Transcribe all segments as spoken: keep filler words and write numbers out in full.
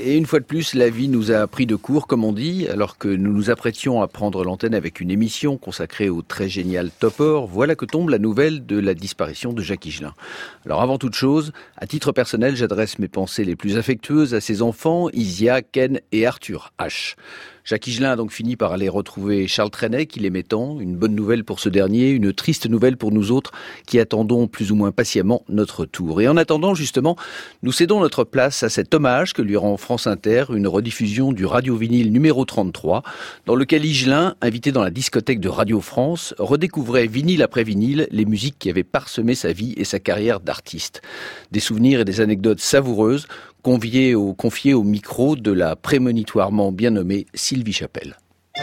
Et une fois de plus, la vie nous a pris de court, comme on dit, alors que nous nous apprêtions à prendre l'antenne avec une émission consacrée au très génial Topor. Voilà que tombe la nouvelle de la disparition de Jacques Higelin. Alors avant toute chose, à titre personnel, j'adresse mes pensées les plus affectueuses à ses enfants, Isia, Ken et Arthur H. Jacques Higelin a donc fini par aller retrouver Charles Trenet, qu'il aimait tant. Une bonne nouvelle pour ce dernier, une triste nouvelle pour nous autres qui attendons plus ou moins patiemment notre tour. Et en attendant, justement, nous cédons notre place à cet hommage que lui rend France Inter, une rediffusion du Radio Vinyle numéro trente-trois, dans lequel Higelin, invité dans la discothèque de Radio France, redécouvrait vinyle après vinyle les musiques qui avaient parsemé sa vie et sa carrière d'artiste. Des souvenirs et des anecdotes savoureuses, conviés au, confiés au micro de la prémonitoirement bien nommée Sylvie Chapelle.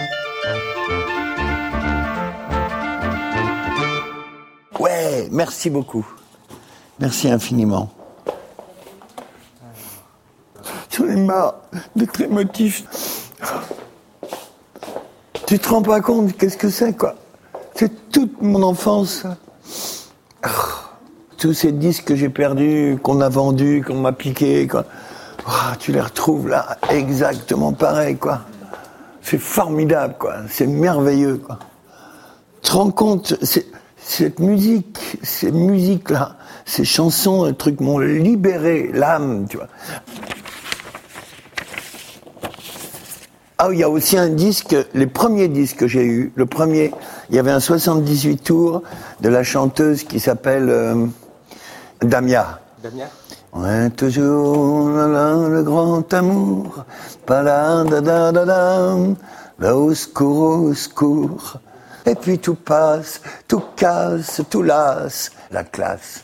Ouais, merci beaucoup. Merci infiniment. J'en ai marre d'être émotif. Tu te rends pas compte, qu'est-ce que c'est, quoi? C'est toute mon enfance. Tous ces disques que j'ai perdus, qu'on a vendus, qu'on m'a piqués, quoi. Oh, tu les retrouves là, exactement pareil, quoi. C'est formidable, quoi. C'est merveilleux, quoi. Tu te rends compte, c'est, cette musique, ces musiques-là, ces chansons, un truc m'ont libéré l'âme, tu vois. Ah, il y a aussi un disque, les premiers disques que j'ai eus, le premier, il y avait un soixante-dix-huit tours de la chanteuse qui s'appelle euh, Damia. Damia. Ouais, toujours là, là, le grand amour, pas là, da da da da, là au secours, au secours. Et puis tout passe, tout casse, tout lasse, la classe.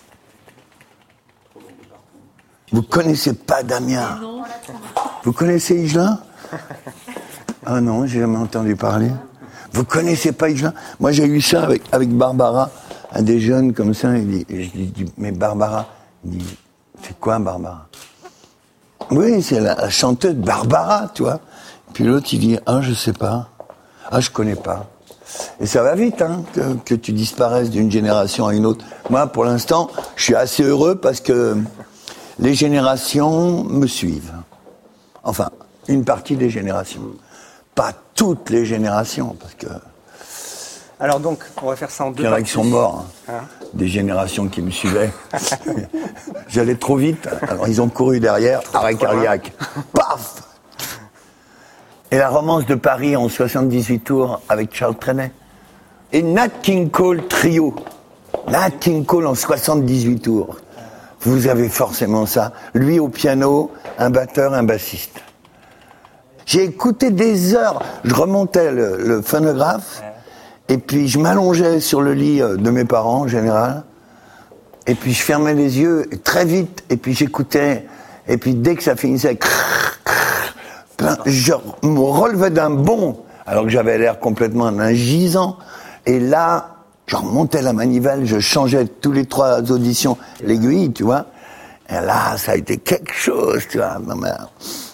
Vous connaissez pas Damia? Vous connaissez Higelin? Ah non, j'ai jamais entendu parler. Vous connaissez pas Higelin? Moi j'ai eu ça avec, avec Barbara, un des jeunes comme ça, il dit, je lui dis, mais Barbara, il dit, c'est quoi Barbara? Oui, c'est la, la chanteuse Barbara, tu vois. Puis l'autre il dit, ah je sais pas, ah je connais pas. Et ça va vite, hein, que, que tu disparaisses d'une génération à une autre. Moi pour l'instant, je suis assez heureux parce que les générations me suivent. Enfin, une partie des générations. Pas toutes les générations, parce que... Alors donc, on va faire ça en deux parties. Il y en a qui sont morts, hein. Hein Des générations qui me suivaient. J'allais trop vite, alors ils ont couru derrière, arrêt cardiaque. Paf! Et la romance de Paris en soixante-dix-huit tours avec Charles Trenet. Et Nat King Cole trio. Nat King Cole en soixante-dix-huit tours. Vous avez forcément ça. Lui au piano, un batteur, un bassiste. J'ai écouté des heures. Je remontais le, le phonographe et puis je m'allongeais sur le lit de mes parents en général. Et puis je fermais les yeux très vite et puis j'écoutais. Et puis dès que ça finissait, plein, je me relevais d'un bond alors que j'avais l'air complètement d'un gisant. Et là, je remontais la manivelle, je changeais tous les trois auditions l'aiguille, tu vois. Et là, ça a été quelque chose, tu vois. Ma mère.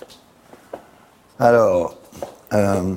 Alors, euh,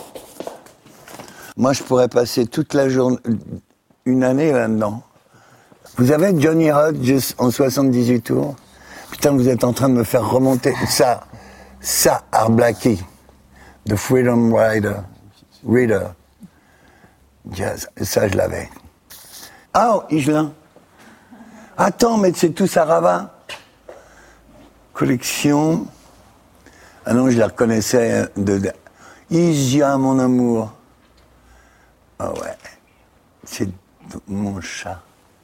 moi je pourrais passer toute la journée, une année là-dedans. Vous avez Johnny Hodges en soixante-dix-huit tours? Putain, vous êtes en train de me faire remonter ça, ça, Art Blakey, The Freedom Rider, Reader, Jazz, ça je l'avais. Ah, oh, Higelin. Attends, mais c'est tout Sarava. Collection. Ah non, je la reconnaissais de, de... Isia, mon amour. Ah ouais, c'est mon chat.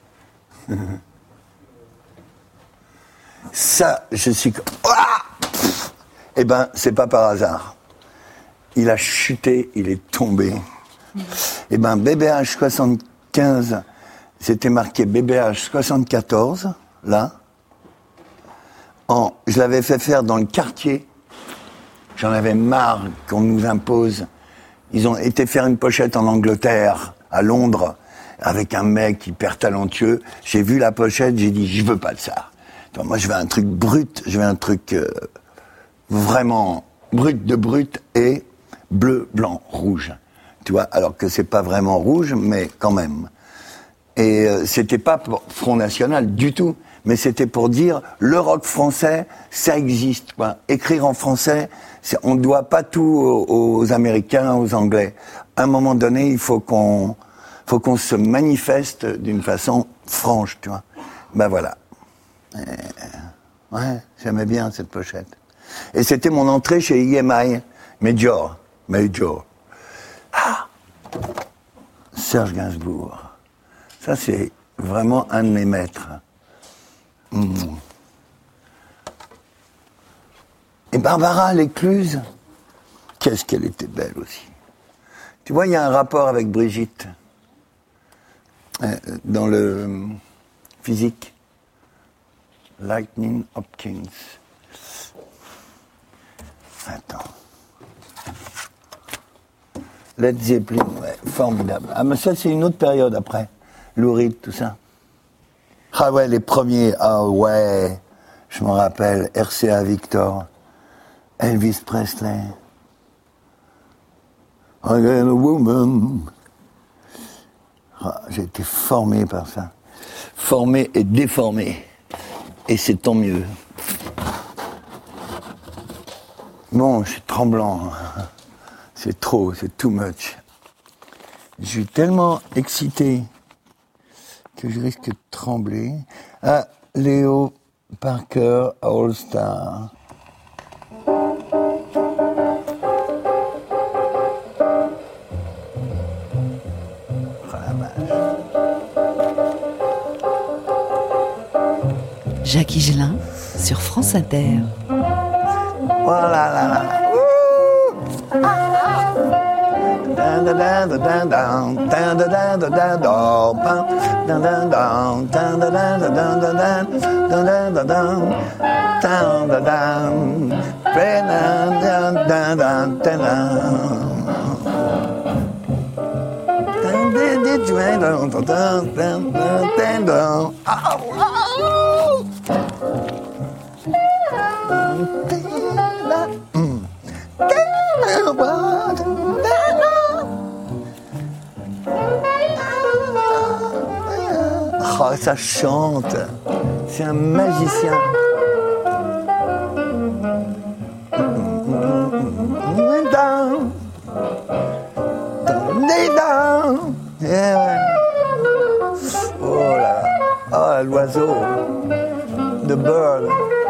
Ça, je suis... Ah eh ben, c'est pas par hasard. Il a chuté, il est tombé. Eh ben, B B H soixante-quinze, c'était marqué B B H soixante-quatorze, là. En, je l'avais fait faire dans le quartier. J'en avais marre qu'on nous impose. Ils ont été faire une pochette en Angleterre, à Londres, avec un mec hyper talentueux. J'ai vu la pochette, j'ai dit, je veux pas de ça. Donc, moi, je veux un truc brut, je veux un truc euh, vraiment brut de brut et bleu, blanc, rouge. Tu vois, alors que c'est pas vraiment rouge, mais quand même. Et euh, c'était pas pour Front National du tout. mais c'était pour dire le rock français, ça existe. Quoi. Écrire en français, c'est, on ne doit pas tout aux, aux Américains, aux Anglais. À un moment donné, il faut qu'on, faut qu'on se manifeste d'une façon franche, tu vois. Ben voilà. Et, ouais, j'aimais bien cette pochette. Et c'était mon entrée chez E M I, Major, Major. Ah, Serge Gainsbourg. Ça, c'est vraiment un de mes maîtres. Mmh. Et Barbara Lécluse, qu'est-ce qu'elle était belle aussi. Tu vois, il y a un rapport avec Brigitte euh, dans le physique. Lightning Hopkins. Attends. Led Zeppelin, ouais, formidable. Ah, mais ça, c'est une autre période après. Lou Reed, tout ça. Ah ouais, les premiers, ah ouais, je m'en rappelle, R C A Victor, Elvis Presley. I got a woman. Ah, j'ai été formé par ça. Formé et déformé. Et c'est tant mieux. Bon, je suis tremblant. C'est trop, c'est too much. Je suis tellement excité que je risque de trembler. Ah, Léo Parker All Star. Jacques Higelin sur France Inter. Voilà, là, là. Oh, ça chante. C'est un magicien. Oh là là. Oh, l'oiseau. The bird.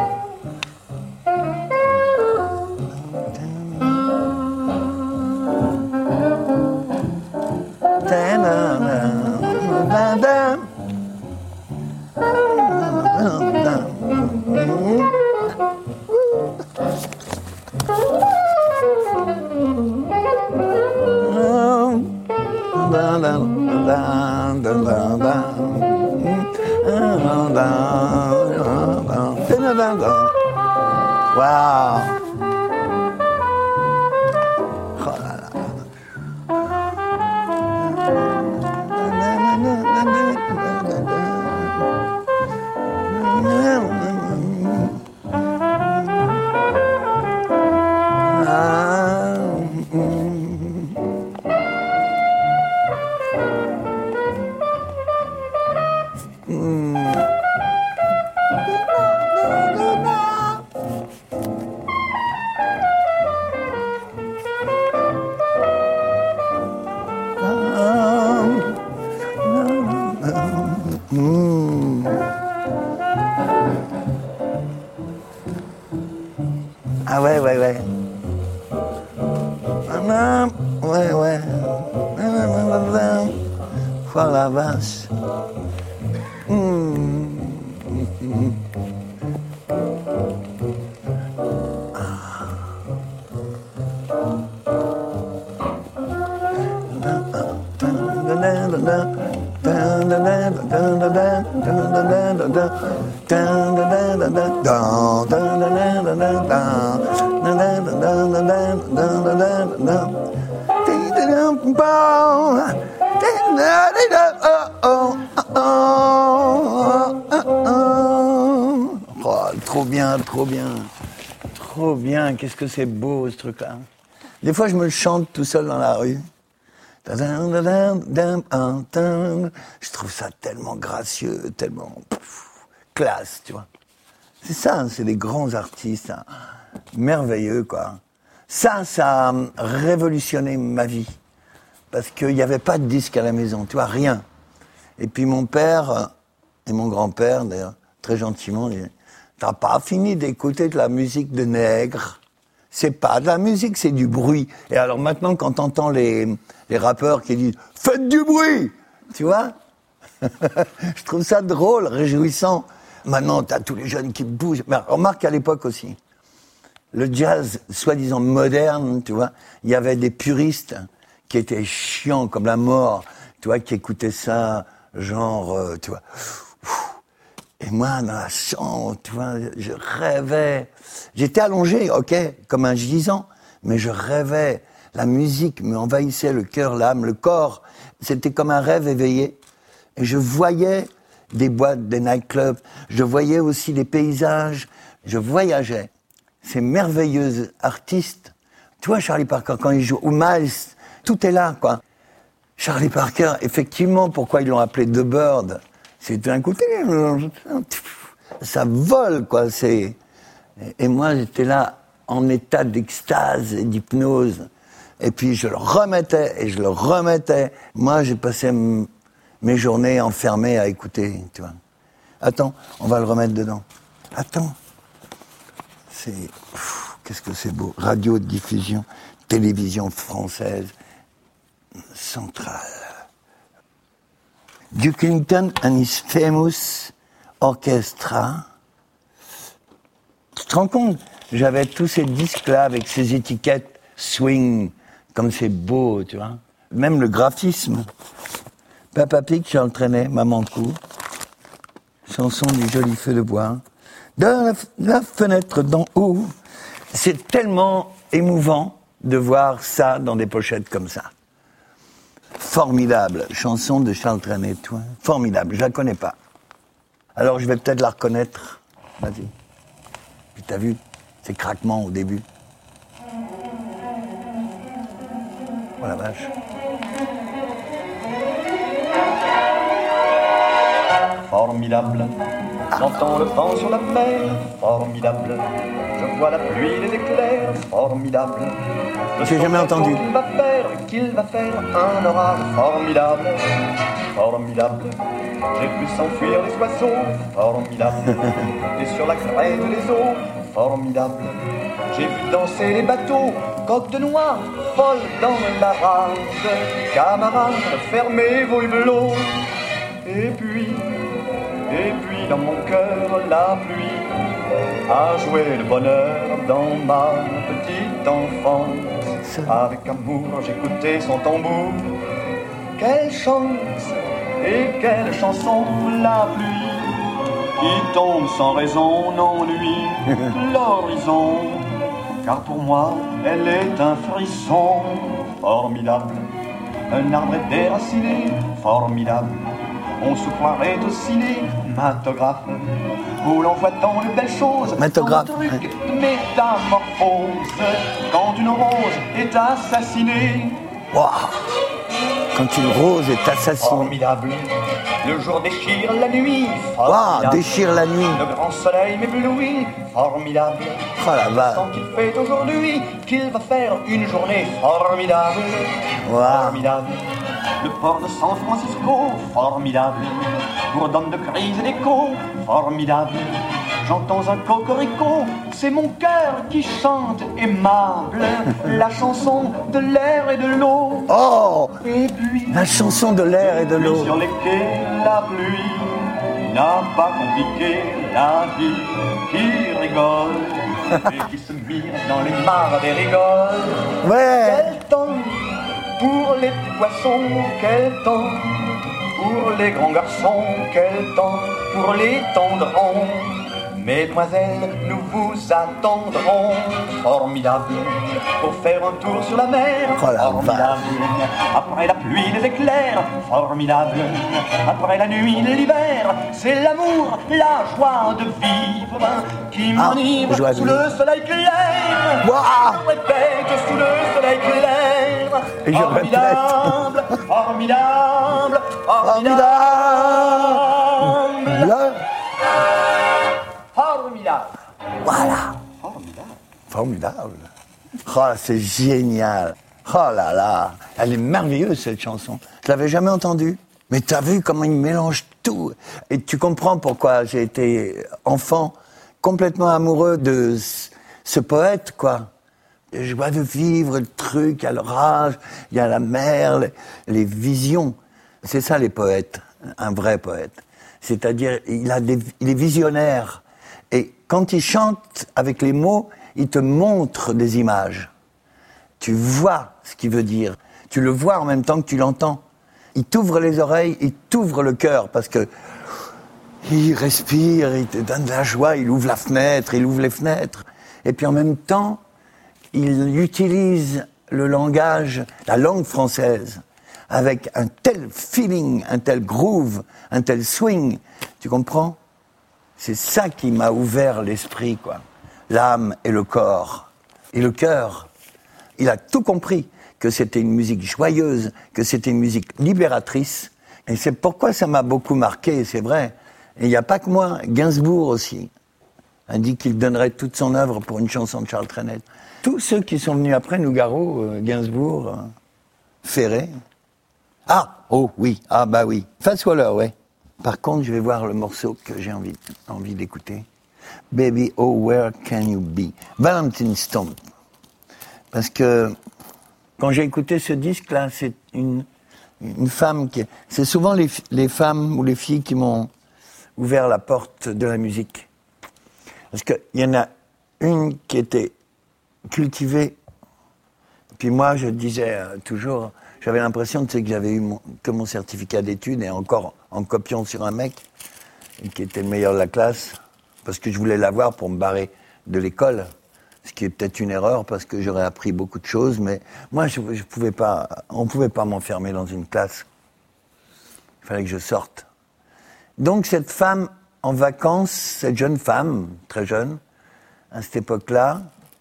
Wow. Oh là là. Ah ouais, ouais, ouais. Ouais, ouais. Voilà, vache. Mmh. Oh, trop bien, trop bien, trop bien. Qu'est-ce que c'est beau ce truc-là. Des fois, je me le chante tout seul dans la rue. Je trouve ça tellement gracieux, tellement classe, tu vois. C'est ça, hein, c'est des grands artistes, hein, merveilleux, quoi. Ça, ça a révolutionné ma vie. Parce qu'il n'y avait pas de disque à la maison, tu vois, rien. Et puis mon père et mon grand-père, d'ailleurs, très gentiment, disaient « T'as pas fini d'écouter de la musique de nègre. C'est pas de la musique, c'est du bruit. » Et alors maintenant, quand t'entends les, les rappeurs qui disent « Faites du bruit !» Tu vois. Je trouve ça drôle, réjouissant. Maintenant, t'as tous les jeunes qui bougent. Mais remarque qu'à l'époque aussi, le jazz, soi-disant moderne, tu vois, il y avait des puristes qui étaient chiants comme la mort, tu vois, qui écoutaient ça, genre, euh, tu vois. Et moi, dans la chambre, tu vois, je rêvais. J'étais allongé, ok, comme un gisant, mais je rêvais. La musique me envahissait le cœur, l'âme, le corps. C'était comme un rêve éveillé. Et je voyais des boîtes, des nightclubs. Je voyais aussi des paysages. Je voyageais. Ces merveilleux artistes. Tu vois, Charlie Parker, quand il joue, ou Miles, tout est là, quoi. Charlie Parker, effectivement, pourquoi ils l'ont appelé The Bird? C'est d'un côté, ça vole, quoi. C'est... Et moi, j'étais là, en état d'extase et d'hypnose. Et puis, je le remettais, et je le remettais. Moi, j'ai passé m- mes journées enfermées à écouter, tu vois. Attends, on va le remettre dedans. Attends. C'est... Pff, qu'est-ce que c'est beau. Radio-diffusion, télévision française, centrale. Duke Ellington and his famous orchestra. Tu te rends compte? J'avais tous ces disques-là avec ces étiquettes swing, comme c'est beau, tu vois. Même le graphisme. Papa Pig, j'entraînais, maman court. Chanson du joli feu de bois. De la, la fenêtre d'en haut. C'est tellement émouvant de voir ça dans des pochettes comme ça. Formidable. Chanson de Charles Trenet, toi. Formidable. Je la connais pas. Alors je vais peut-être la reconnaître. Vas-y. Puis t'as vu ces craquements au début. Oh la vache. Formidable, j'entends le vent sur la mer, formidable, je vois la pluie et les éclairs, formidable. J'ai jamais entendu. Qu'il va faire, qu'il va faire un orage formidable, formidable. J'ai vu s'enfuir les oiseaux, formidable, et sur la crête des eaux, formidable. J'ai vu danser les bateaux, coques de noix, folles dans la rade. Camarades, fermez vos hublots. Et puis, et puis dans mon cœur, la pluie a joué le bonheur dans ma petite enfance. Avec amour, j'écoutais son tambour. Quelle chance et quelle chanson, la pluie qui tombe sans raison n'ennuie l'horizon. Car pour moi, elle est un frisson formidable, un arbre déraciné formidable. On se croirait au cinématographe où l'on voit tant de belles choses, Matographe, tant de trucs de métamorphose. Quand une rose est assassinée, Wow. Quand une rose est assassinée. formidable. Le jour déchire la nuit, Wow, formidable. déchire la nuit. Le grand soleil m'éblouit, formidable. Oh la vache. Tant qu'il fait aujourd'hui, qu'il va faire une journée formidable. Wow. Formidable. Le port de San Francisco, formidable. Bourdonne de cris et d'échos, formidable. J'entends un cocorico, c'est mon cœur qui chante aimable. La chanson de l'air et de l'eau. Oh, Et puis, la chanson de l'air et de puis l'eau. sur les quais, la pluie n'a pas compliqué la vie. Qui rigole et qui se mire dans les mares des rigoles. Ouais. Quel temps pour les petits poissons, quel temps pour les grands garçons, quel temps pour les tendrons. Mesdemoiselles, nous vous attendrons, formidable, pour faire un tour sur la mer, Oh la formidable. Après la pluie, les éclairs, formidable. Après la nuit, l'hiver, c'est l'amour, la joie de vivre qui Ah, m'enivre joie de sous vivre. le soleil clair. Waouh. Je répète sous le soleil clair. Et je Formidable, formidable, Formidable. formidable. Là. formidable. Oh, c'est génial. Oh là là, elle est merveilleuse cette chanson. Je l'avais jamais entendue. Mais t'as vu comment il mélange tout. Et tu comprends pourquoi j'ai été enfant complètement amoureux de ce poète, quoi. Joie de vivre, le truc, il y a l'orage, il y a la mer, les, les visions. C'est ça les poètes, un vrai poète. C'est-à-dire, il, a des, il est visionnaire. Et quand il chante avec les mots, il te montre des images. Tu vois ce qu'il veut dire. Tu le vois en même temps que tu l'entends. Il t'ouvre les oreilles, il t'ouvre le cœur, parce que il respire, il te donne de la joie, il ouvre la fenêtre, il ouvre les fenêtres. Et puis en même temps, il utilise le langage, la langue française, avec un tel feeling, un tel groove, un tel swing. Tu comprends ? C'est ça qui m'a ouvert l'esprit, quoi. L'âme et le corps. Et le cœur. Il a tout compris, que c'était une musique joyeuse, que c'était une musique libératrice. Et c'est pourquoi ça m'a beaucoup marqué, c'est vrai. Et il n'y a pas que moi, Gainsbourg aussi a dit qu'il donnerait toute son œuvre pour une chanson de Charles Trenet. Tous ceux qui sont venus après, Nougaro, euh, Gainsbourg, euh, Ferré. Ah, oh oui, ah bah oui, Fats Waller, ouais. Par contre, je vais voir le morceau que j'ai envie, envie d'écouter. Baby, oh where can you be? Valentine Stomp. Parce que quand j'ai écouté ce disque-là, c'est une, une femme qui... C'est souvent les, les femmes ou les filles qui m'ont ouvert la porte de la musique. Parce qu'il y en a une qui était cultivée. Puis moi, je disais euh, toujours... J'avais l'impression tu sais, que j'avais eu mon, que mon certificat d'études, et encore en copiant sur un mec qui était le meilleur de la classe, parce que je voulais l'avoir pour me barrer de l'école. Ce qui est peut-être une erreur, parce que j'aurais appris beaucoup de choses, mais moi, je, je pouvais pas, on ne pouvait pas m'enfermer dans une classe. Il fallait que je sorte. Donc cette femme en vacances, cette jeune femme, très jeune, à cette époque-là,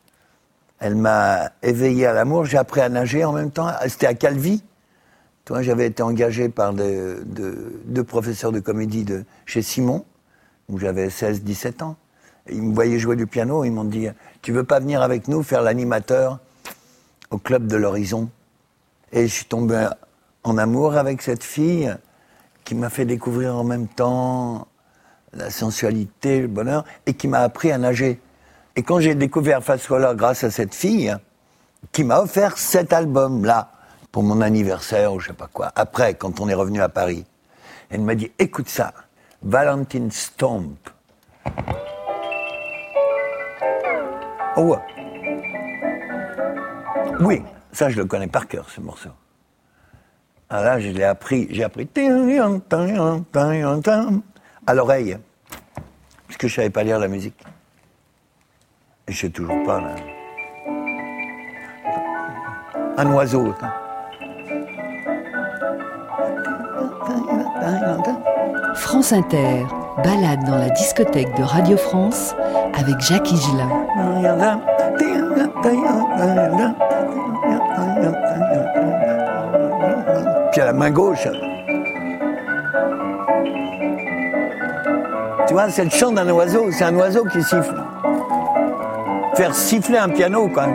elle m'a éveillé à l'amour. J'ai appris à nager en même temps. C'était à Calvi. Toi, j'avais été engagé par deux de, de professeurs de comédie de chez Simon, où j'avais seize dix-sept ans. Ils me voyaient jouer du piano, ils m'ont dit « Tu veux pas venir avec nous faire l'animateur au Club de l'Horizon ?» Et je suis tombé en amour avec cette fille qui m'a fait découvrir en même temps la sensualité, le bonheur, et qui m'a appris à nager. Et quand j'ai découvert Fats Waller grâce à cette fille, qui m'a offert cet album-là, pour mon anniversaire ou je sais pas quoi, après, quand on est revenu à Paris, elle m'a dit « Écoute ça, Valentine Stomp. » Oh, oui, ça je le connais par cœur, ce morceau. Alors là, je l'ai appris, j'ai appris à l'oreille, parce que je savais pas lire la musique. Et je sais toujours pas, là. Un oiseau. France Inter, balade dans la discothèque de Radio France avec Jacques Higelin. Puis à la main gauche. Tu vois, c'est le chant d'un oiseau, c'est un oiseau qui siffle. Faire siffler un piano, quoi.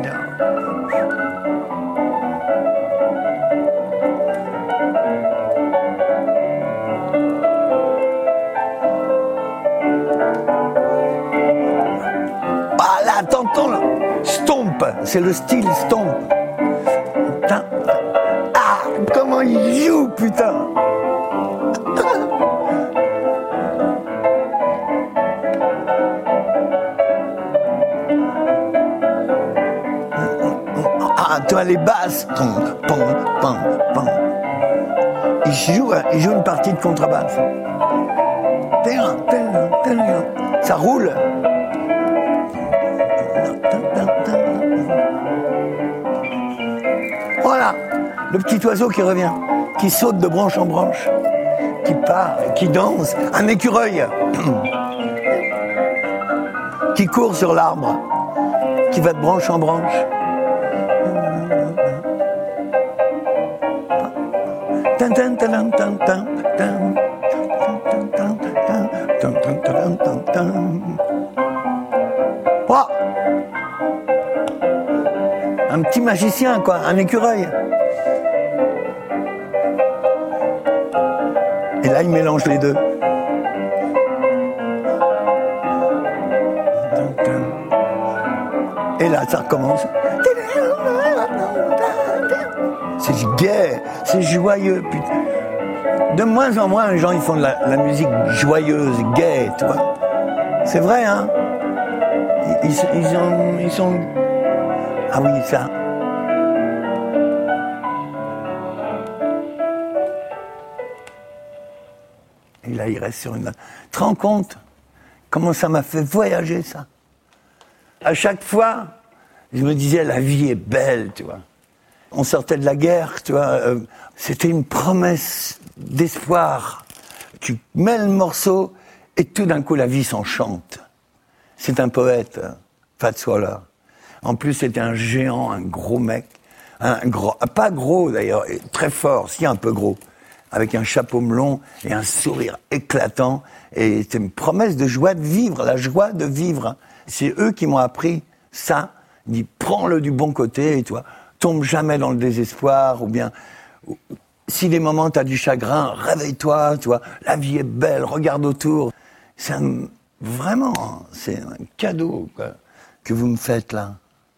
Ah là, t'entends là. Stomp, c'est le style stomp. Putain. Ah, comment il joue, putain. Ah, toi, les basses. Pom, pom, pom, pom. Il joue, il joue une partie de contrebasse. Ça roule. Voilà, le petit oiseau qui revient, qui saute de branche en branche, qui part, qui danse, un écureuil qui court sur l'arbre, qui va de branche en branche. Un petit magicien, quoi, un écureuil. Et là, il mélange les deux. Et là, ça recommence. C'est gai, c'est joyeux, putain. De moins en moins, les gens, ils font de la, la musique joyeuse, gaie, tu vois. C'est vrai, hein. Ils, ils, ils, ont, ils sont... Ah oui, ça. Et là, il reste sur une... Tu te rends compte comment ça m'a fait voyager, ça? À chaque fois, je me disais, la vie est belle, tu vois. On sortait de la guerre, tu vois. Euh, c'était une promesse d'espoir. Tu mets le morceau et tout d'un coup, la vie s'enchante. C'est un poète, Fats Waller. En plus, c'était un géant, un gros mec. Un gros, pas gros d'ailleurs, très fort, si un peu gros. Avec un chapeau melon et un sourire éclatant. Et c'était une promesse de joie de vivre, la joie de vivre. C'est eux qui m'ont appris ça. Ils disent, prends-le du bon côté, et toi, tombe jamais dans le désespoir, ou bien, si des moments t'as du chagrin, réveille-toi, tu vois, la vie est belle, regarde autour. C'est un, vraiment, c'est un cadeau, quoi, que vous me faites là.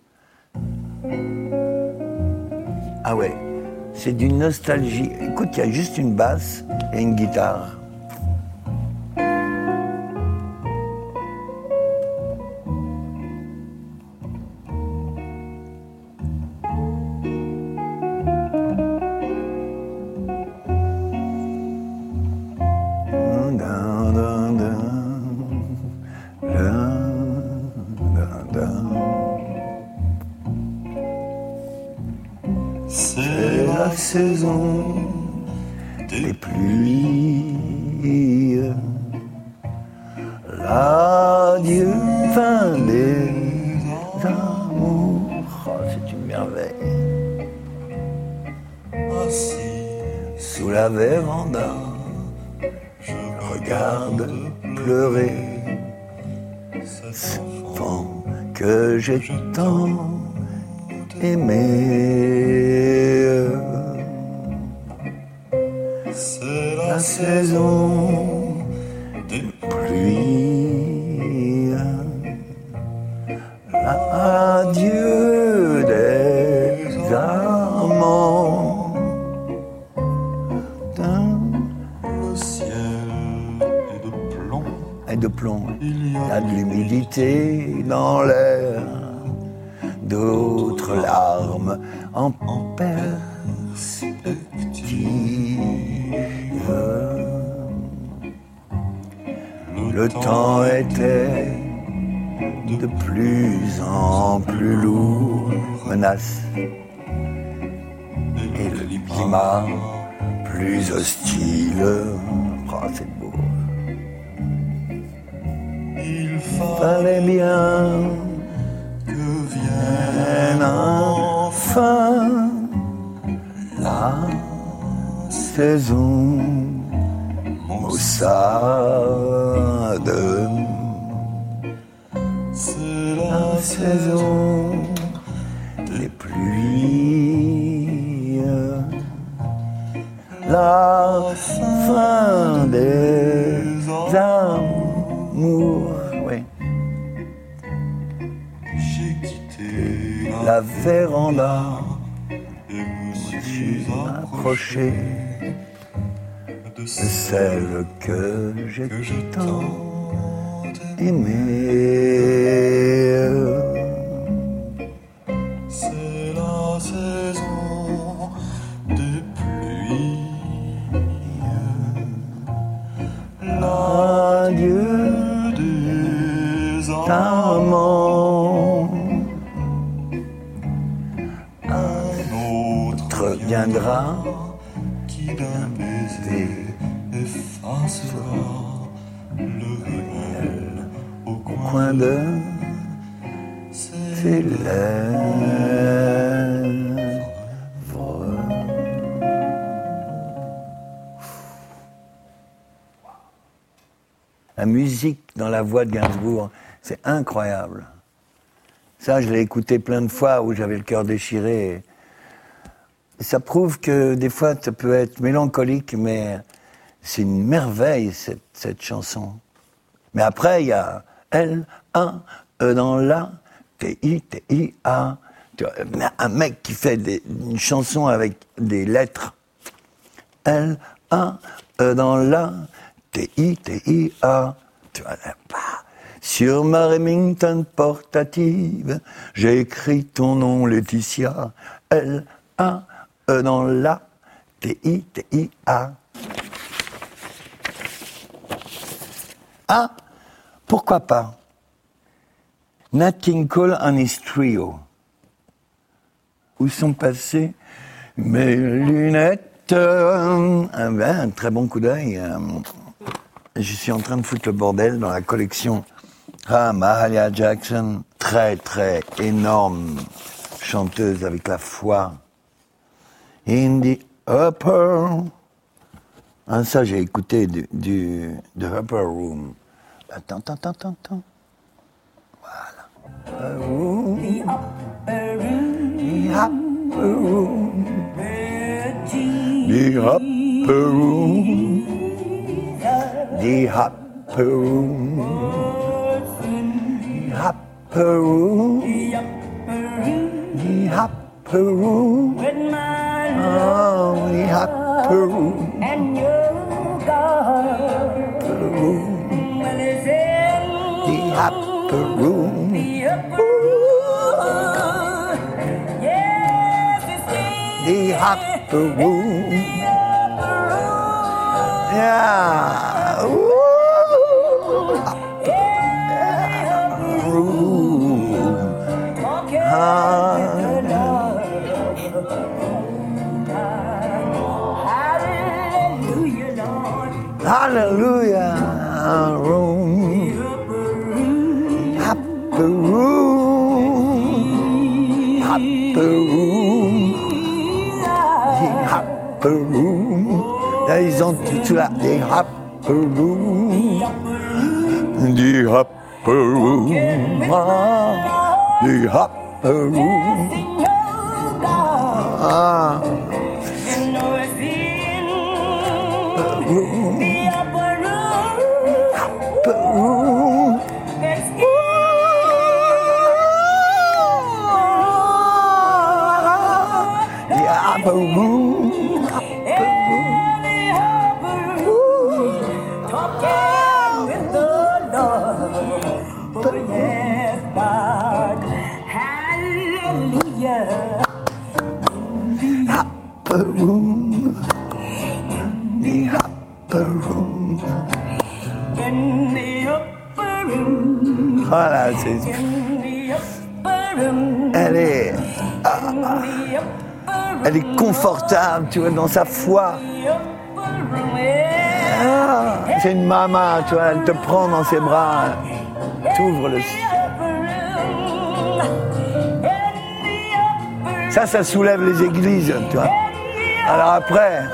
Ah ouais, c'est d'une nostalgie. Écoute, il y a juste une basse et une guitare. C'est la saison des pluies, l'adieu fin des amours. Oh, c'est une merveille. Assis Sous la véranda, je regarde pleurer cet enfant que j'ai tant aimé. C'est la saison des Pluie, adieu des amants. Le ciel est de plomb. Et de plomb, Il y il y a a de l'humidité dans l'air, d'autres larmes en perspective. Le temps était de plus en plus lourd, menace, et le climat plus hostile. Oh, c'est beau. Il fallait Fallait bien que vienne vienne enfin la saison maussade. C'est La la saison des pluies, la fin des amours. Oui. J'ai quitté La véranda, et me je suis suis approché approché de de celle celle que j'ai que j'ai tant tant aimée. C'est la saison des pluies. L'adieu Des amants, un autre viendra qui d'un baiser effacera le réel au coin coin de ses tes lèvres. La musique dans la voix de Gainsbourg, c'est incroyable. Ça, je l'ai écouté plein de fois où j'avais le cœur déchiré. Et ça prouve que des fois, ça peut être mélancolique, mais c'est une merveille, cette, cette chanson. Mais après, il y a L, A, E dans la, T, I, T, I, A. Tu vois, un mec qui fait des, une chanson avec des lettres. L, A, E dans la, T, I, T, I, A. Tu vois, bah. Sur ma Remington portative, j'ai écrit ton nom, Laetitia. L, A, E dans la, T, I, T, I, A. Ah, pourquoi pas? Nat King Cole and his trio. Où sont passées mes lunettes? Un, un très bon coup d'œil. Je suis en train de foutre le bordel dans la collection. Ah, Mahalia Jackson, très très énorme chanteuse avec la foi. In the upper... Ah, ça, j'ai écouté du, du The Upper Room. Attends, attends, attends, attends. Voilà. The room. The upper room. The upper room. The upper room. The upper room. The upper room. The upper room. Oh, the upper room. And your God. The room. The upper room. The upper room. Yes, it's the upper room. Yeah. Ooh. Upper room. Ah. Hallelujah, room, upper room, upper room, the upper room. Là, ils ont tout là, the upper room, the upper room, ah, the upper room. Ah. Room. The upper room. Upper room. The upper room. Upper room. Talking with the Lord. Oh, yes, God. Hallelujah. Upper room. The upper room. In the upper room. Voilà, c'est. Elle est. Ah, elle est confortable, tu vois, dans sa foi. Ah, c'est une maman, tu vois, elle te prend dans ses bras. T'ouvres le. Ça, ça soulève les églises, tu vois. Alors après.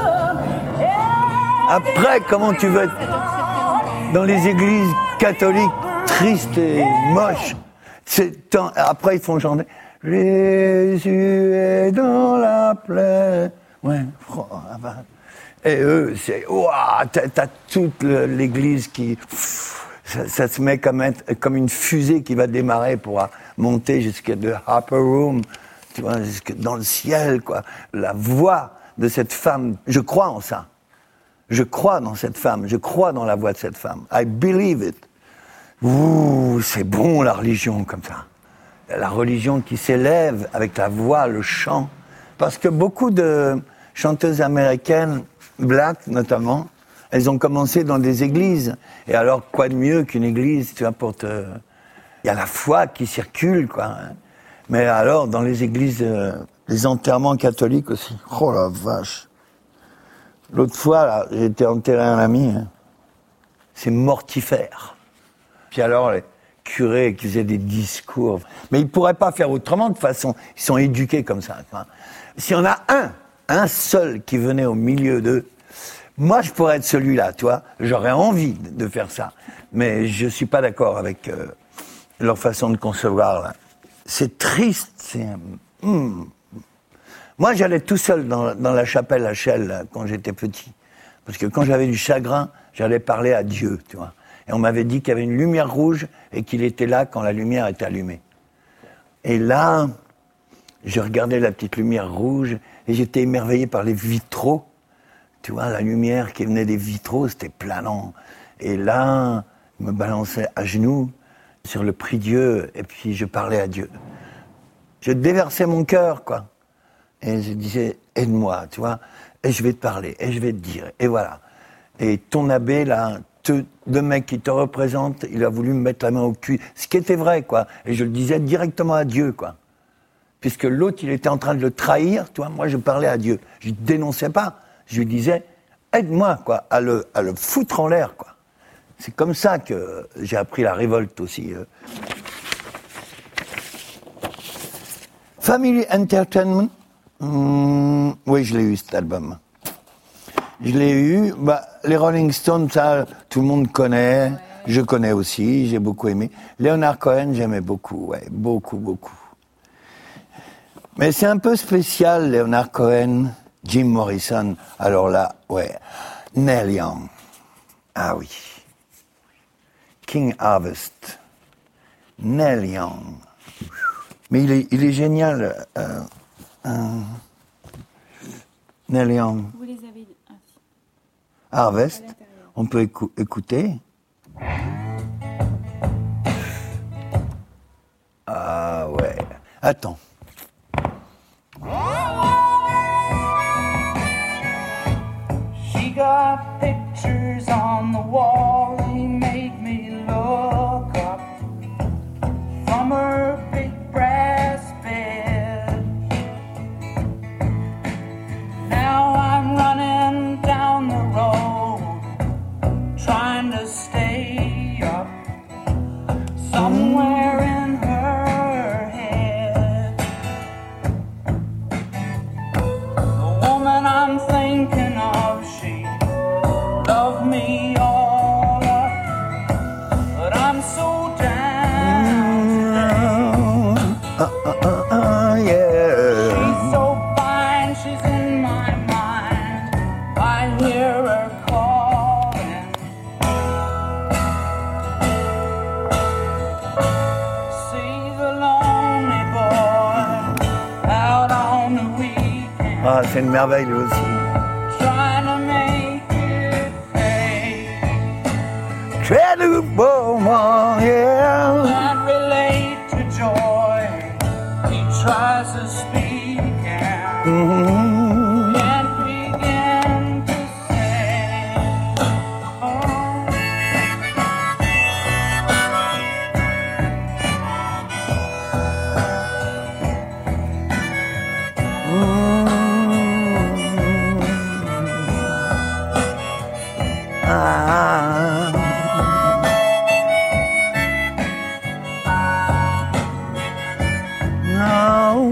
Après, comment tu veux être dans les églises catholiques tristes et moches? C'est tant... Après, ils font chanter Jésus est dans la plaine. Ouais. Et eux, c'est ouah, t'as, t'as toute l'église qui ça, ça se met comme, être, comme une fusée qui va démarrer pour monter jusqu'à the upper room, tu vois, jusque dans le ciel, quoi. La voix de cette femme, je crois en ça. Je crois dans cette femme, je crois dans la voix de cette femme. I believe it. Ouh, c'est bon la religion comme ça. La religion qui s'élève avec la voix, le chant. Parce que beaucoup de chanteuses américaines, black notamment, elles ont commencé dans des églises. Et alors, quoi de mieux qu'une église, tu vois, pour te... Il y a la foi qui circule, quoi. Mais alors, dans les églises, euh, les enterrements catholiques aussi. Oh la vache. L'autre fois, là, j'ai été enterré un ami. Hein. C'est mortifère. Puis alors, les curés qui faisaient des discours. Mais ils ne pourraient pas faire autrement, de toute façon. Ils sont éduqués comme ça. Hein. S'il y en a un, un seul qui venait au milieu d'eux, moi, je pourrais être celui-là, tu vois. J'aurais envie de faire ça. Mais je ne suis pas d'accord avec euh, leur façon de concevoir, là. c'est triste. C'est... Hmm. Moi, j'allais tout seul dans, dans la chapelle à Chelles quand j'étais petit. Parce que quand j'avais du chagrin, j'allais parler à Dieu, tu vois. Et on m'avait dit qu'il y avait une lumière rouge et qu'il était là quand la lumière était allumée. Et là, je regardais la petite lumière rouge et j'étais émerveillé par les vitraux. Tu vois, la lumière qui venait des vitraux, c'était planant. Et là, je me balançais à genoux sur le prie-Dieu et puis je parlais à Dieu. Je déversais mon cœur, quoi. Et je disais, aide-moi, tu vois, et je vais te parler, et je vais te dire, et voilà. Et ton abbé, là, te, le mec qui te représente, il a voulu me mettre la main au cul, ce qui était vrai, quoi. Et je le disais directement à Dieu, quoi. Puisque l'autre, il était en train de le trahir, tu vois, moi je parlais à Dieu. Je ne dénonçais pas, je lui disais, aide-moi, quoi, à le, à le foutre en l'air, quoi. C'est comme ça que j'ai appris la révolte aussi. Family Entertainment. Mmh, oui, je l'ai eu, cet album. Je l'ai eu. Bah, les Rolling Stones, ça, tout le monde connaît. Ouais. Je connais aussi, j'ai beaucoup aimé. Leonard Cohen, j'aimais beaucoup, ouais, beaucoup, beaucoup. Mais c'est un peu spécial, Leonard Cohen, Jim Morrison. Alors là, ouais. Neil Young. Ah oui. King Harvest. Neil Young. Mais il est, il est génial. Euh, euh, Neil Young. Vous les avez ainsi. Harvest. On peut écou- écouter. Ah ouais. Attends. She got pictures on the wall. He made me look up from her big brass bed. Now I'm running down the road, trying to stay up somewhere in her head. The woman I'm thinking of, she loved me all up, but I'm so down today. Uh, uh, uh, uh, yeah. She's so fine, she's in my mind. I hear her calling. See the lonely boy out on the weekend, Ah, c'est une merveille lui aussi. trying to make it pay. Try to go on, yeah. Can't relate to joy. He tries to speak out. Mm-hmm. Can't begin to say. Oh. Ah. No.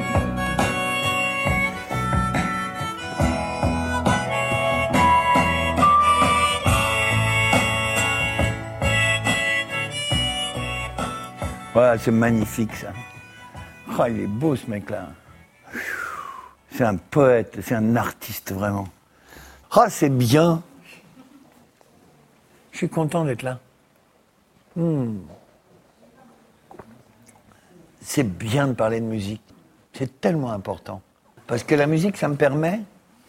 Voilà, c'est magnifique ça. Oh, il est beau ce mec-là. C'est un poète, c'est un artiste vraiment. Ah, oh, c'est bien. Je suis content d'être là. Hmm. C'est bien de parler de musique. C'est tellement important. Parce que la musique, ça me permet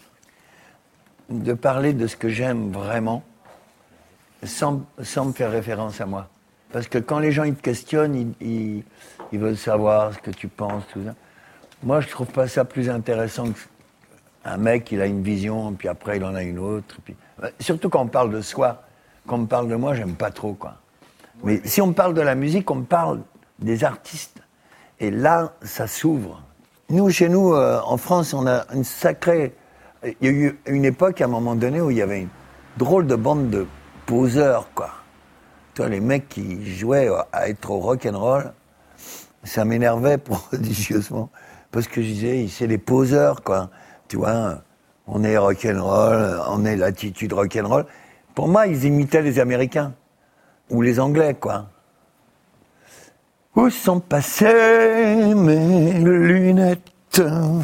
de parler de ce que j'aime vraiment sans, sans me faire référence à moi. Parce que quand les gens ils te questionnent, ils, ils, ils veulent savoir ce que tu penses, tout ça. Moi, je trouve pas ça plus intéressant qu'un mec, il a une vision, puis après, il en a une autre. Puis... Surtout quand on parle de soi. Quand on me parle de moi, j'aime pas trop, quoi. Mais si on me parle de la musique, on me parle des artistes. Et là, ça s'ouvre. Nous, chez nous, euh, en France, on a une sacrée... Il y a eu une époque, à un moment donné, où il y avait une drôle de bande de poseurs, quoi. Tu vois, les mecs qui jouaient à être au rock'n'roll, ça m'énervait prodigieusement. Parce que je disais, c'est des poseurs, quoi. Tu vois, on est rock'n'roll, on est l'attitude rock'n'roll. Pour moi, ils imitaient les Américains. Ou les Anglais, quoi. Où sont passées mes lunettes?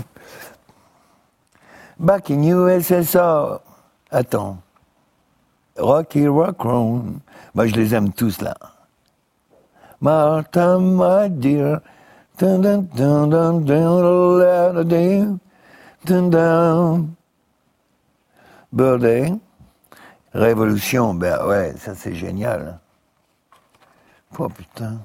Back in U S S R. Attends. Rocky Rock Room. Moi, je les aime tous, là. Martha, my dear. Dun, dun, dun, dun, dun, dun, dun, dun. Birthday. Révolution, ben ouais, ça c'est génial. Oh putain.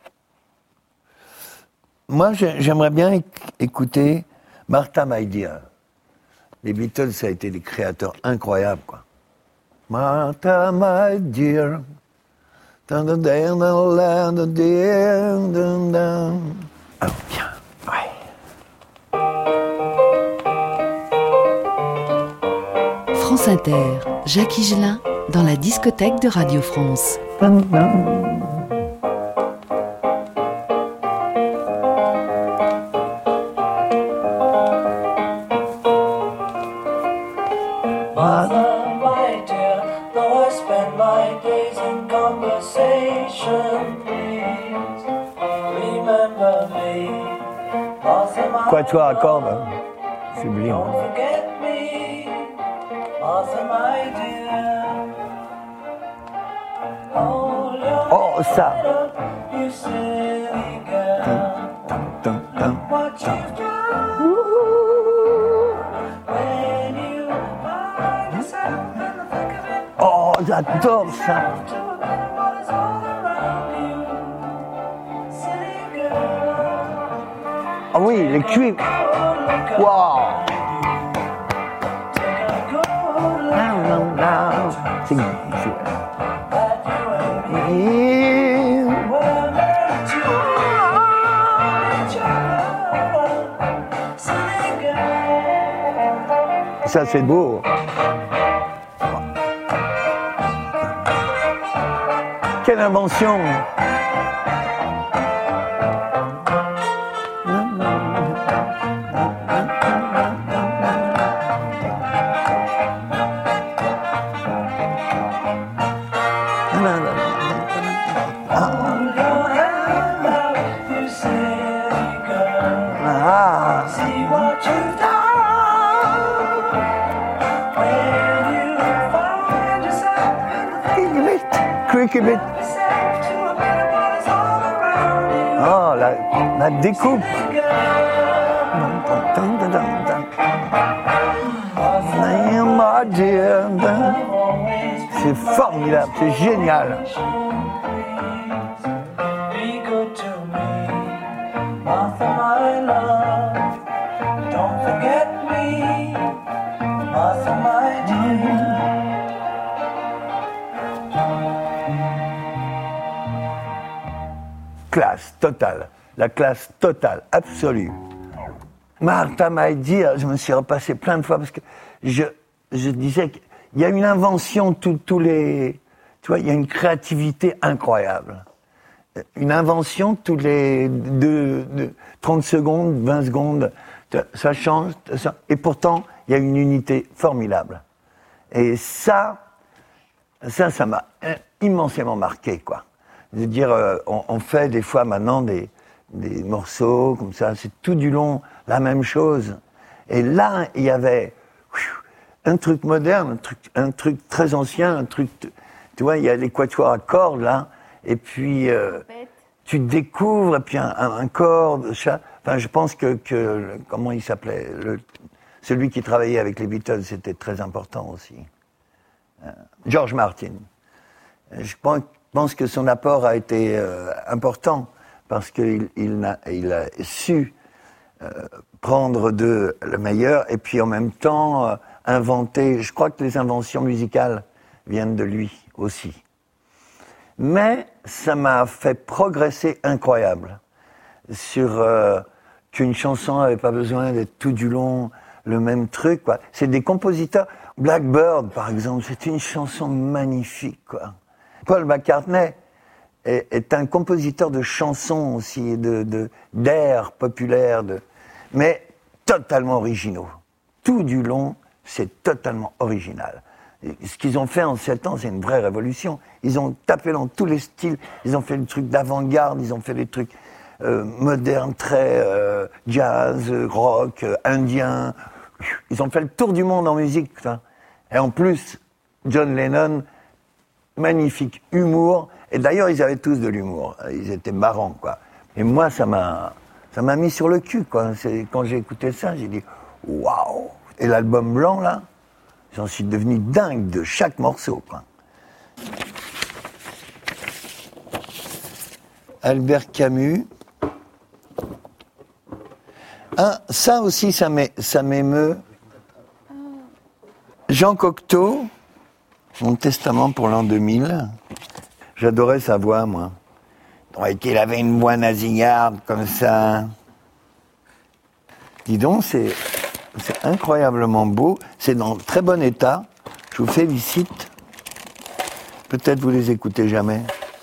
Moi, j'aimerais bien écouter Martha, my dear. Les Beatles, ça a été des créateurs incroyables, quoi. Martha, my dear. Alors, bien, ouais. France Inter, Jacques Higelin, dans la discothèque de Radio France. Quatuor à cordes, sublime. Oh, ça. Tum, tum, tum, tum. Oh, j'adore ça. Ah oui, les cuivres. Waouh. C'est ça, c'est beau. Quelle invention! Oh, la, la découpe. C'est formidable, c'est génial. Classe totale, la classe totale, absolue. Martha, my dear, je me suis repassé plein de fois parce que je, je disais qu'il y a une invention, tous les, tu vois, il y a une créativité incroyable. Une invention tous les deux, deux, trente secondes, vingt secondes, ça change, ça, et pourtant, il y a une unité formidable. Et ça, ça, ça m'a immensément marqué, quoi. Je veux dire, euh, on, on fait des fois maintenant des, des morceaux comme ça, c'est tout du long la même chose. Et là, il y avait un truc moderne, un truc, un truc très ancien, un truc, tu vois, il y a les quatuors à cordes là, et puis euh, tu découvres, et puis un, un, un corps, enfin, je pense que, que comment il s'appelait, le, celui qui travaillait avec les Beatles, c'était très important aussi. Euh, George Martin. Je pense Je pense que son apport a été euh, important parce qu'il il a, il a su euh, prendre de le meilleur et puis en même temps euh, inventer. Je crois que les inventions musicales viennent de lui aussi. Mais ça m'a fait progresser incroyable sur euh, qu'une chanson n'avait pas besoin d'être tout du long le même truc, quoi. C'est des compositeurs. Blackbird, par exemple, c'est une chanson magnifique, quoi. Paul McCartney est, est un compositeur de chansons aussi, de, de, d'airs populaires, de, mais totalement originaux. Tout du long, c'est totalement original. Ce qu'ils ont fait en sept ans, c'est une vraie révolution. Ils ont tapé dans tous les styles. Ils ont fait des trucs d'avant-garde, ils ont fait des trucs euh, modernes, très euh, jazz, rock, euh, indien. Ils ont fait le tour du monde en musique. Ça. Et en plus, John Lennon, magnifique humour. Et d'ailleurs, ils avaient tous de l'humour. Ils étaient marrants, quoi. Et moi, ça m'a, ça m'a mis sur le cul, quoi. C'est, quand j'ai écouté ça, j'ai dit waouh. Et l'album blanc, là, j'en suis devenu dingue de chaque morceau, quoi. Albert Camus. Ah, ça aussi, ça, m'é, ça m'émeut. Jean Cocteau, Mon testament pour l'an deux mille. J'adorais sa voix, moi. Et qu'il avait une voix nasillarde, comme ça. Dis donc, c'est, c'est incroyablement beau. C'est dans très bon état. Je vous félicite. Peut-être vous les écoutez jamais.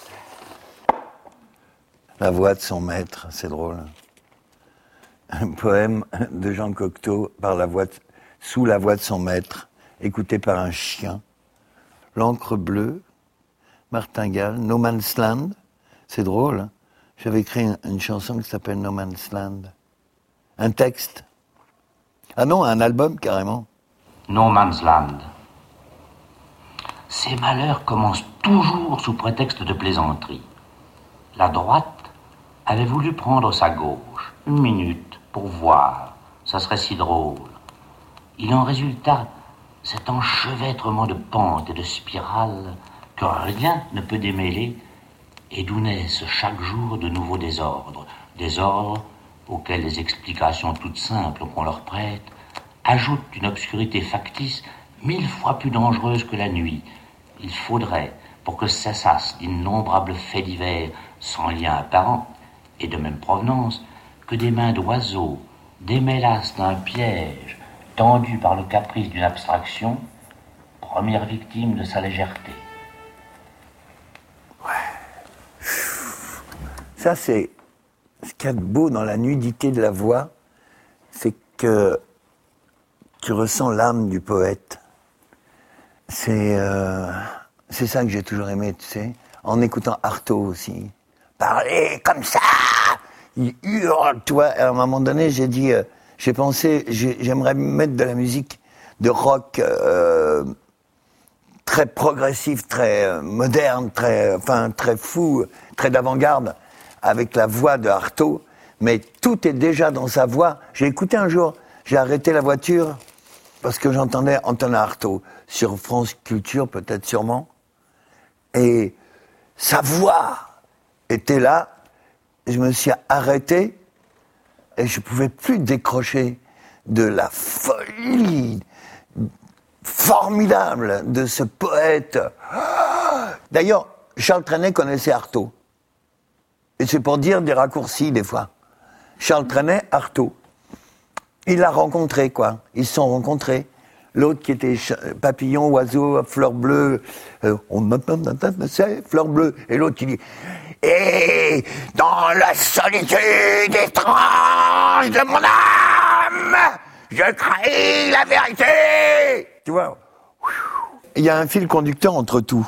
La voix de son maître, c'est drôle. Un poème de Jean Cocteau par la voix de, sous la voix de son maître, écouté par un chien. L'encre bleue, martingale, No Man's Land. C'est drôle. Hein. J'avais écrit une, une chanson qui s'appelle No Man's Land. Un texte. Ah non, un album carrément. No Man's Land. Ces malheurs commencent toujours sous prétexte de plaisanterie. La droite avait voulu prendre sa gauche, une minute, pour voir. Ça serait si drôle. Il en résulta cet enchevêtrement de pentes et de spirales que rien ne peut démêler et d'où naissent chaque jour de nouveaux désordres. Désordres auxquels les explications toutes simples qu'on leur prête ajoutent une obscurité factice mille fois plus dangereuse que la nuit. Il faudrait, pour que cessassent d'innombrables faits divers sans lien apparent et de même provenance, que des mains d'oiseaux démêlassent d'un piège tendu par le caprice d'une abstraction, première victime de sa légèreté. Ouais. Ça, c'est ce qu'il y a de beau dans la nudité de la voix, c'est que tu ressens l'âme du poète. C'est, euh, c'est ça que j'ai toujours aimé, tu sais, en écoutant Artaud aussi. Parler comme ça, il hurle, tu vois. À un moment donné, j'ai dit, euh, j'ai pensé, j'ai, j'aimerais mettre de la musique de rock euh, très progressif, très euh, moderne, très, enfin, très fou, très d'avant-garde, avec la voix de Artaud. Mais tout est déjà dans sa voix. J'ai écouté un jour, j'ai arrêté la voiture parce que j'entendais Antonin Artaud sur France Culture, peut-être sûrement, et sa voix était là. Je me suis arrêté et je ne pouvais plus décrocher de la folie formidable de ce poète. D'ailleurs, Charles Trenet connaissait Artaud. Et c'est pour dire des raccourcis, des fois. Charles Trenet, Artaud. Il l'a rencontré, quoi. Ils se sont rencontrés. L'autre qui était papillon, oiseau, fleur bleue, euh, on c'est fleur bleue. Et l'autre qui dit, et dans la solitude étrange de mon âme, je trahis la vérité. Tu vois, il y a un fil conducteur entre tout.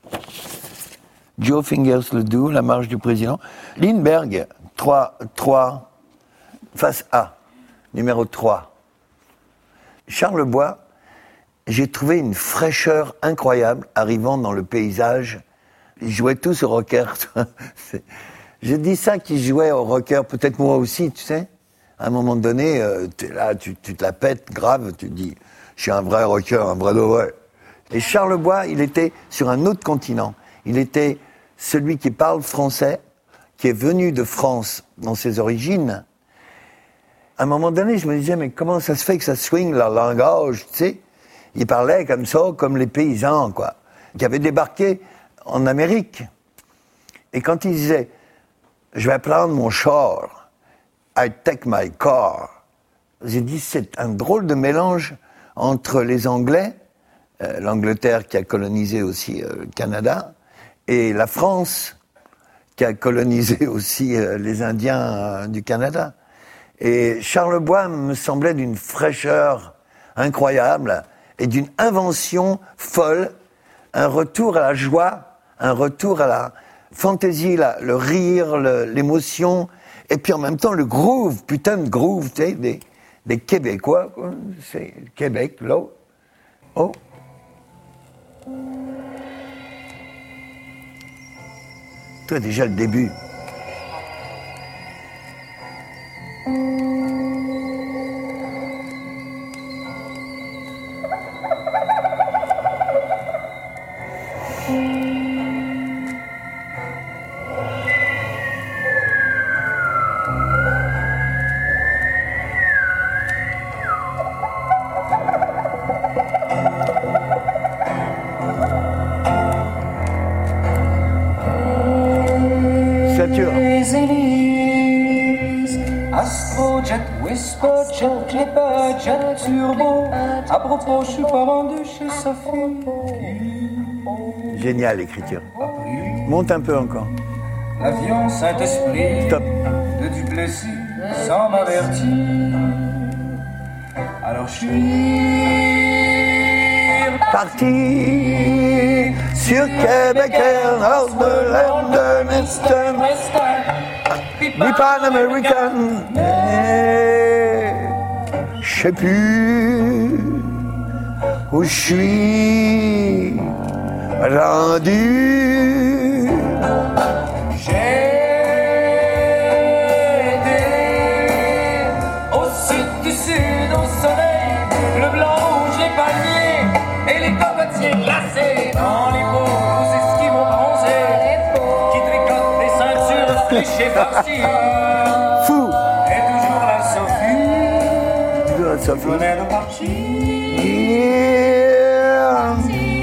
Joe Fingers Ledoux, La marche du président. Lindbergh, trois, trois, face A, numéro trois. Charlebois, j'ai trouvé une fraîcheur incroyable arrivant dans le paysage. Ils jouaient tous au rocker. J'ai dit ça qu'ils jouaient au rocker, peut-être moi aussi, tu sais. À un moment donné, euh, t'es là, tu, tu te la pètes grave, tu te dis, je suis un vrai rocker, un vrai de vrai. Et Charlebois, il était sur un autre continent. Il était celui qui parle français, qui est venu de France dans ses origines. À un moment donné, je me disais, mais comment ça se fait que ça swing leur langage, tu sais? Ils parlaient comme ça, comme les paysans, quoi, qui avaient débarqué en Amérique. Et quand ils disaient, je vais prendre mon char, I take my car, j'ai dit, c'est un drôle de mélange entre les Anglais, euh, l'Angleterre qui a colonisé aussi euh, le Canada, et la France qui a colonisé aussi euh, les Indiens euh, du Canada. Et Charlebois me semblait d'une fraîcheur incroyable. et d'une invention folle, un retour à la joie, un retour à la fantaisie, la, le rire, le, l'émotion, et puis en même temps le groove, putain de groove, tu sais, des, des Québécois, quoi. C'est Québec, là. Oh. Toi, déjà le début. Astrojet, Whisperjet, Clipperjet, Turbo. À propos, je suis parent de chez Sophie. Génial l'écriture. Monte un peu encore. L'avion Saint-Esprit Stop. de Duplessis sans m'avertir. Alors je suis Parti sur Québec Air, nord de London Eastern, du Pan American. Je sais plus où je suis rendu. J'ai été au sud du sud, au soleil, le blanc, rouge, les palmiers et les cocotiers glacés dans les beaux esquimaux bronzés qui tricotent des ceintures fléchées par-ci. Fou. Et toujours la Sophie, Toujours la Sophie. venait de partir. Yeah.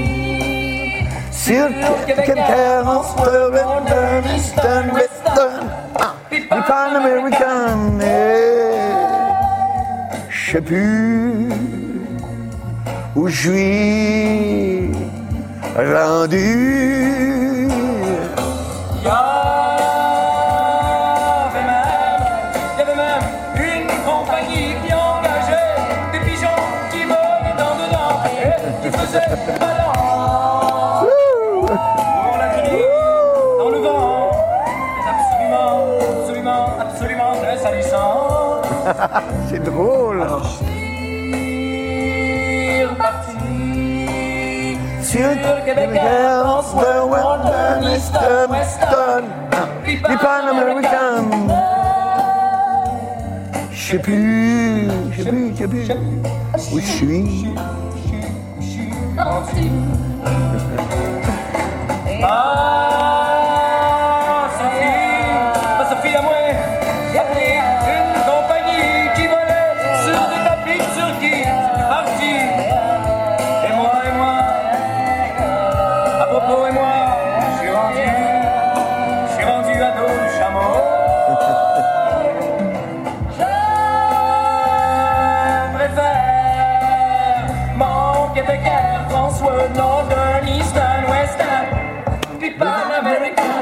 Sur Québec Air, entre London Eastern, Western, du Pan American. Je sais plus où je suis rendu. Il y avait même, il y avait même une compagnie qui engageait des pigeons qui volaient dans dedans et qui faisaient le ballon. Pour la grille, dans le vent, c'est absolument, absolument, absolument très salissant. C'est drôle. Alors je suis reparti Sur Québec Air, entre London Eastern, Western, du Pan American. Je sais plus, je sais plus, je sais plus où je suis. Ah, Sophie, ma Sophie à moi, il y avait une compagnie qui volait sur des tapis de Turquie, c'est parti. Et moi, et moi, à propos, et moi, je suis rendu, je suis rendu à dos du chameau. Je préfère mon Québec Air, François, London, Eastern, Western, puis Pan American.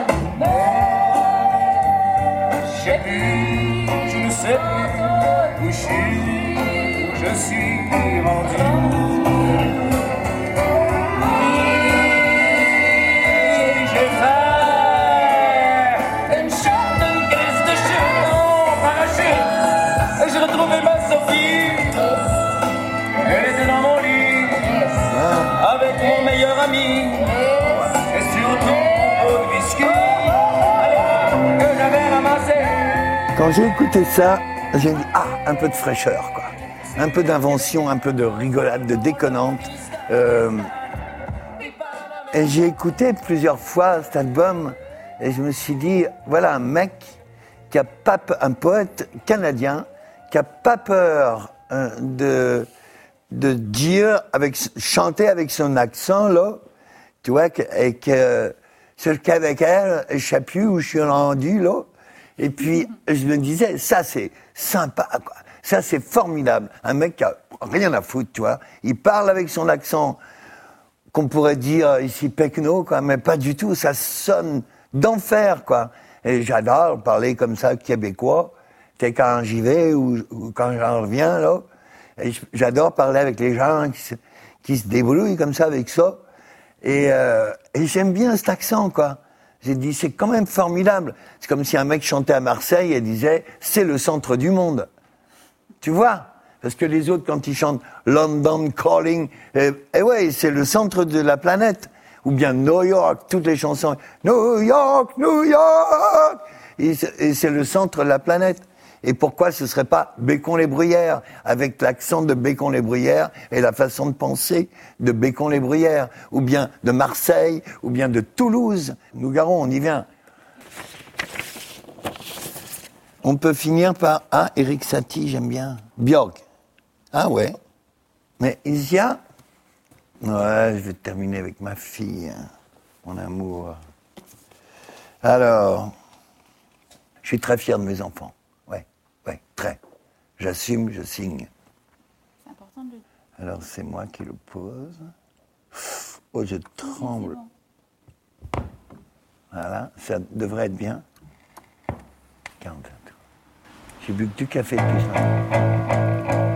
Je sais plus, je ne sais plus où je suis, où je suis rendu. J'ai fait une chute, une crise de chute en parachute, et j'ai retrouvé ma Sophie. Elle était dans mon lit, avec mon meilleur ami, et surtout mon pot de whisky, alors que j'avais ramassé. Quand j'ai écouté ça, j'ai dit ah, un peu de fraîcheur, quoi. Un peu d'invention, un peu de rigolade, de déconnante. Euh, et j'ai écouté plusieurs fois cet album et je me suis dit, voilà un mec qui a pas pe- un poète canadien qui a pas peur euh, de de dire avec chanter avec son accent là, tu vois, que, et que sur le Québec Air, je sais plus où je suis rendu là. Et puis, je me disais, ça, c'est sympa, quoi. Ça, c'est formidable. Un mec qui a rien à foutre, tu vois. Il parle avec son accent, qu'on pourrait dire ici pecno, quoi, mais pas du tout. Ça sonne d'enfer, quoi. Et j'adore parler comme ça, québécois. C'est quand j'y vais ou, ou quand j'en reviens, là. Et j'adore parler avec les gens qui, qui se débrouille comme ça avec ça. Et, euh, et j'aime bien cet accent, quoi. J'ai dit, c'est quand même formidable. C'est comme si un mec chantait à Marseille et disait, c'est le centre du monde. Tu vois? Parce que les autres, quand ils chantent London Calling, eh, eh ouais, c'est le centre de la planète. Ou bien New York, toutes les chansons. New York, New York! Et c'est, et c'est le centre de la planète. Et pourquoi ce serait pas Bécon-les-Bruyères, avec l'accent de Bécon-les-Bruyères et la façon de penser de Bécon-les-Bruyères, ou bien de Marseille, ou bien de Toulouse. Nougaro, on y vient. On peut finir par ah, Eric Satie, j'aime bien. Björk. Ah ouais. Mais Isia, ouais, je vais terminer avec ma fille, hein, mon amour. Alors, je suis très fier de mes enfants. Oui, très. J'assume, je signe. C'est important de le... Alors, c'est moi qui le pose. Oh, je tremble. Bon. Voilà, ça devrait être bien. quarante-cinq. J'ai bu que du café depuis ce matin.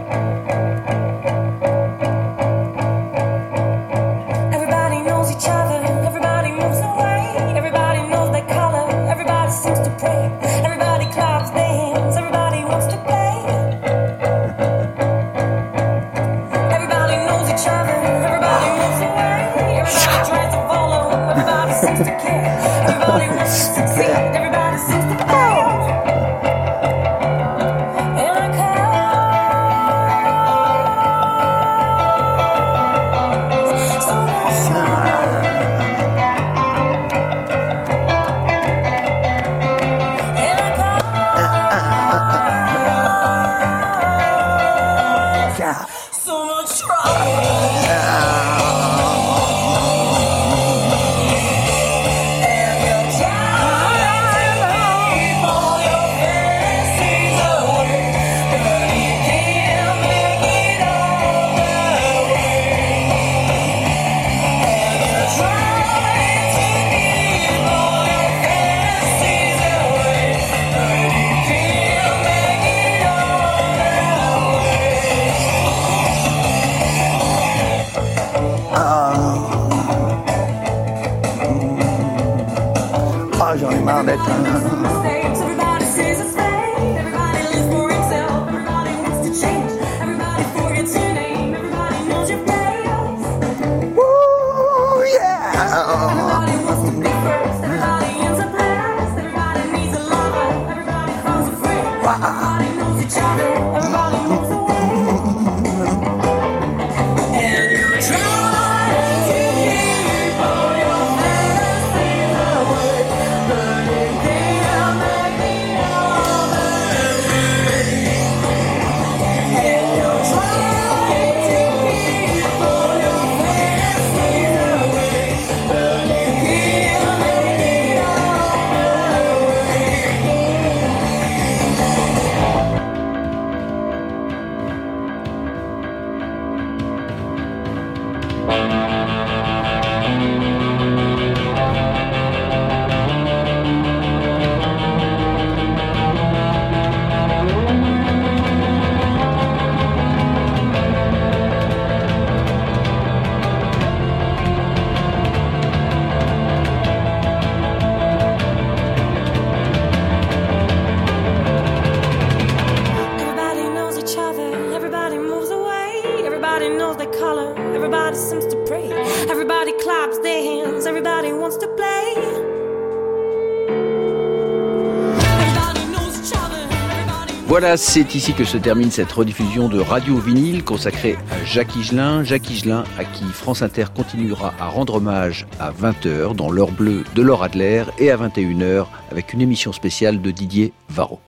Voilà, c'est ici que se termine cette rediffusion de Radio Vinyle consacrée à Jacques Higelin. Jacques Higelin, à qui France Inter continuera à rendre hommage à vingt heures dans l'heure bleue de Laure Adler et à vingt et une heures avec une émission spéciale de Didier Varro.